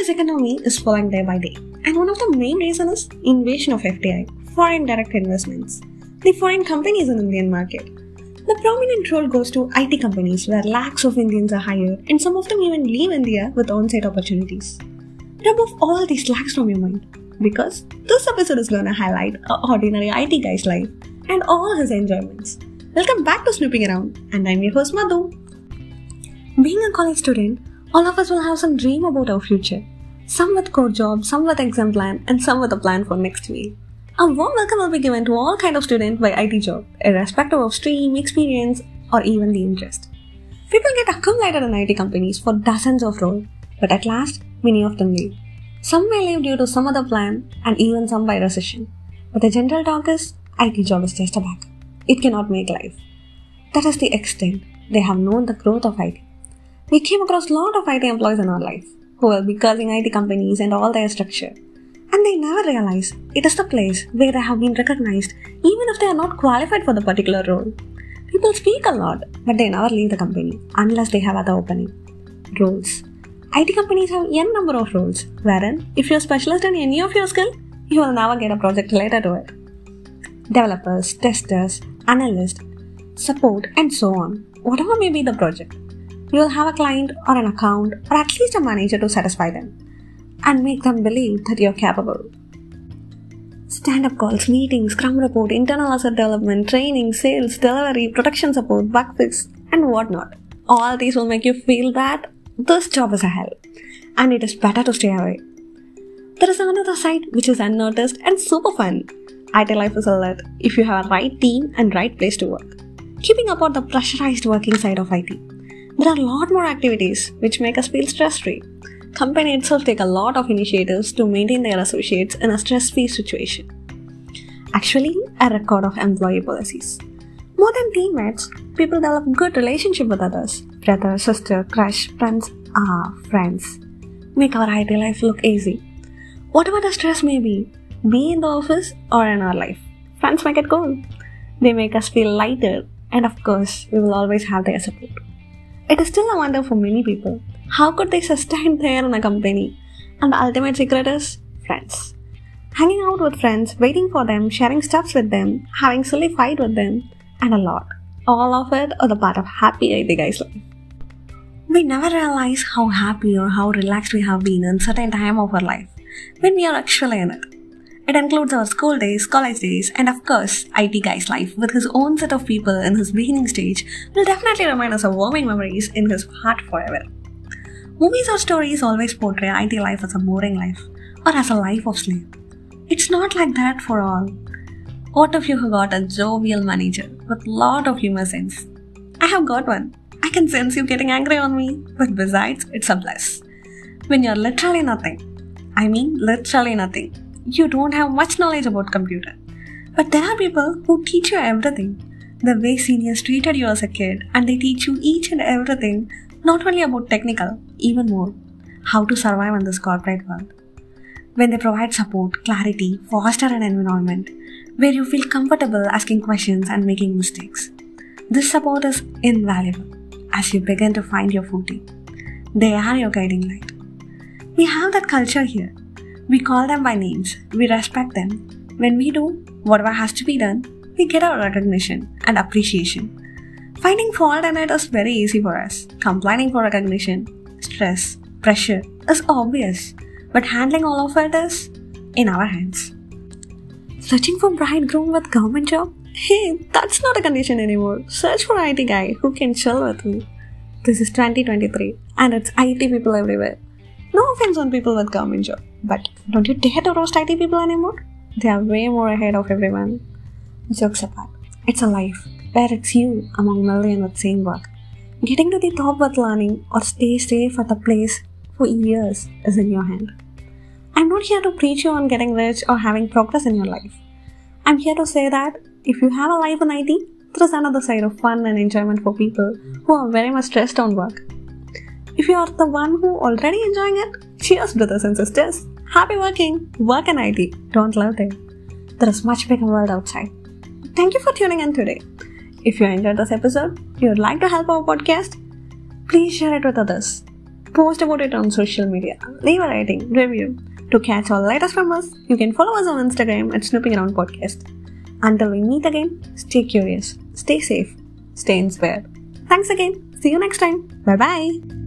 India's economy is falling day by day, and one of the main reasons is invasion of FDI, foreign direct investments, the foreign companies in the Indian market. The prominent role goes to IT companies where lakhs of Indians are hired and some of them even leave India with on-site opportunities. Remove all these lakhs from your mind because this episode is going to highlight an ordinary IT guy's life and all his enjoyments. Welcome back to Snooping Around, and I'm your host Madhu. Being a college student, all of us will have some dream about our future. Some with core jobs, some with exam plan, and some with a plan for next week. A warm welcome will be given to all kind of students by IT job, irrespective of stream, experience, or even the interest. People get accumulated in IT companies for dozens of roles, but at last, many of them leave. Some may leave due to some other plan, and even some by recession. But the general talk is, IT job is just a backup. It cannot make life. That is the extent they have known the growth of IT. We came across a lot of IT employees in our life, who will be cursing IT companies and all their structure. And they never realize it is the place where they have been recognized even if they are not qualified for the particular role. People speak a lot, but they never leave the company unless they have other opening. Roles. IT companies have n number of roles, wherein if you are specialist in any of your skill, you will never get a project related to it. Developers, testers, analysts, support, and so on. Whatever may be the project, you will have a client or an account or at least a manager to satisfy them and make them believe that you are capable. Stand-up calls, meetings, scrum report, internal asset development, training, sales, delivery, production support, bug fix, and whatnot. All these will make you feel that this job is a hell and it is better to stay away. There is another side which is unnoticed and super fun. IT life is a lit if you have a right team and right place to work. Keeping up on the pressurized working side of IT, there are a lot more activities which make us feel stress-free. Company itself take a lot of initiatives to maintain their associates in a stress-free situation. Actually, a record of employee policies. More than teammates, people develop good relationship with others. Brother, sister, crush, friends. Friends. Make our IT life look easy. Whatever the stress may be in the office or in our life, friends make it cool. They make us feel lighter, and of course, we will always have their support. It is still a wonder for many people. How could they sustain there in a company? And the ultimate secret is friends. Hanging out with friends, waiting for them, sharing stuffs with them, having silly fight with them, and a lot. All of it are the part of happy IT guys' life. We never realize how happy or how relaxed we have been in certain time of our life when we are actually in it. It includes our school days, college days, and of course, IT guy's life with his own set of people in his beginning stage will definitely remind us of warming memories in his heart forever. Movies or stories always portray IT life as a boring life or as a life of slave. It's not like that for all. What if you have got a jovial manager with lot of humor sense? I have got one. I can sense you getting angry on me, but besides, it's a bliss. When you're literally nothing, you don't have much knowledge about computer. But there are people who teach you everything. The way seniors treated you as a kid, and they teach you each and everything, not only about technical, even more, how to survive in this corporate world. When they provide support, clarity, foster an environment where you feel comfortable asking questions and making mistakes. This support is invaluable as you begin to find your footing. They are your guiding light. We have that culture here. We call them by names. We respect them. When we do whatever has to be done, we get our recognition and appreciation. Finding fault in it is very easy for us. Complaining for recognition, stress, pressure is obvious. But handling all of it is in our hands. Searching for bridegroom with government job? Hey, that's not a condition anymore. Search for IT guy who can chill with me. This is 2023 and it's IT people everywhere. No offense on people with government job, but don't you dare to roast IT people anymore? They are way more ahead of everyone. Jokes apart, it's a life where it's you among millions with same work. Getting to the top with learning or stay safe at the place for years is in your hand. I'm not here to preach you on getting rich or having progress in your life. I'm here to say that if you have a life in IT, there is another side of fun and enjoyment for people who are very much stressed on work. If you are the one who already enjoying it, cheers brothers and sisters. Happy working. Work in IT. Don't live there. There is much bigger world outside. Thank you for tuning in today. If you enjoyed this episode, you would like to help our podcast, please share it with others. Post about it on social media. Leave a rating, review. To catch all the latest from us, you can follow us on Instagram at Snooping Around Podcast. Until we meet again, stay curious, stay safe, stay inspired. Thanks again. See you next time. Bye bye.